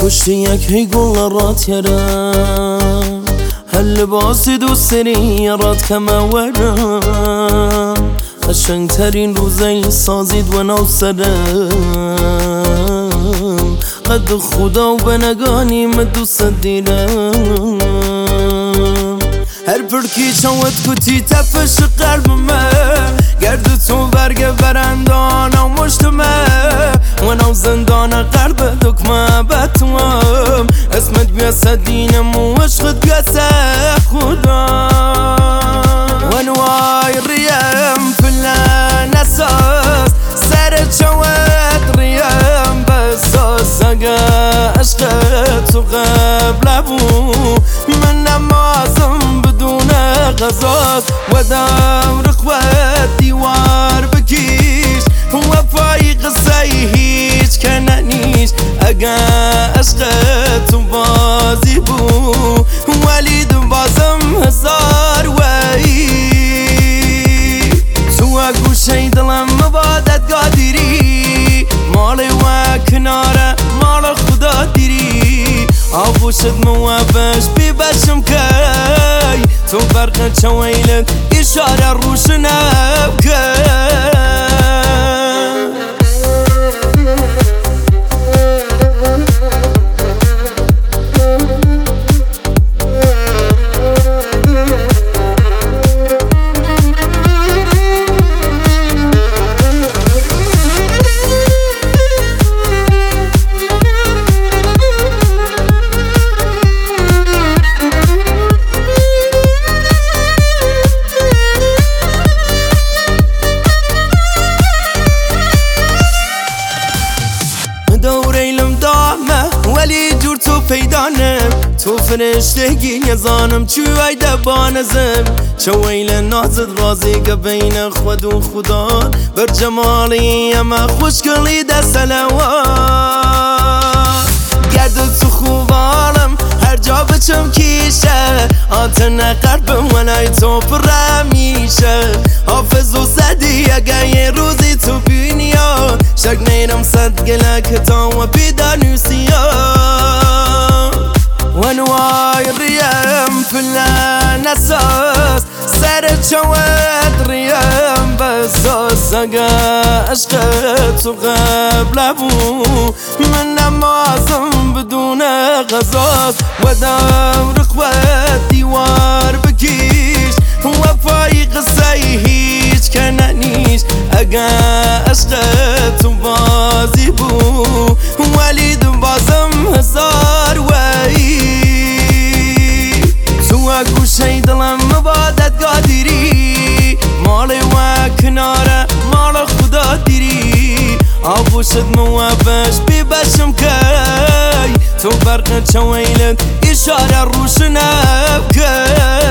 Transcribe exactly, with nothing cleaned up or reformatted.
پشتی یک هی گل رات یرم هل لباسی دوست داری رات کمه ورم قشنگ ترین روزی سازید و نو سرم قد خدا و بنگانی من دوست دیرم هر پرکی چوت کتی تفش قلبمه گرد تو برگ برندان و مشتمه و نو زندان قلب دکمه بتوام اسمت بیاسه دینم و عشقت بیاسه خدا و نوای ریم فلان اساس سر چوت ریم بساس اگه عشقت و قبل ابو من نمازم غزاز و دم رخوت دیوار بکیش وفای قصه هیچ کننیش اگه عشقت بازی بو ولید بازم هزار وی تو گوشه دلم مبادت قادری مالی و کناره مال خدا دیری آبوشت موابش بی بشم که تو برق چویلت اشاره روشن ابکن ولی جور تو پیدانم تو فرشتگی نزانم چوی دبانزم چویل نازد رازی که بین خود و خدا بر جمالی اما خوشگلی ده سلوات گرد تو خوبانم هر جا بچم کیشه آتن قلبم ولای تو پر میشه حافظ و صدی اگه یه روزی تو بینیا شک نیرم صد گله که تا و بیدانوسی ونوای ریم فلان اساس سر چوت ریم بساس اگه عشقت و قبل ابو من نمازم بدون غزاز و دم رخوت دیوار بکیش وفای قصه هیچ کننیش اگه عشقت بازی بو ولید بازم هزار وی گوشه دلم مبادت قادری مالی و کناره مال خدا دیری آبوشت موابش بی بشم که تو برق چویلت اشاره روشن ابکن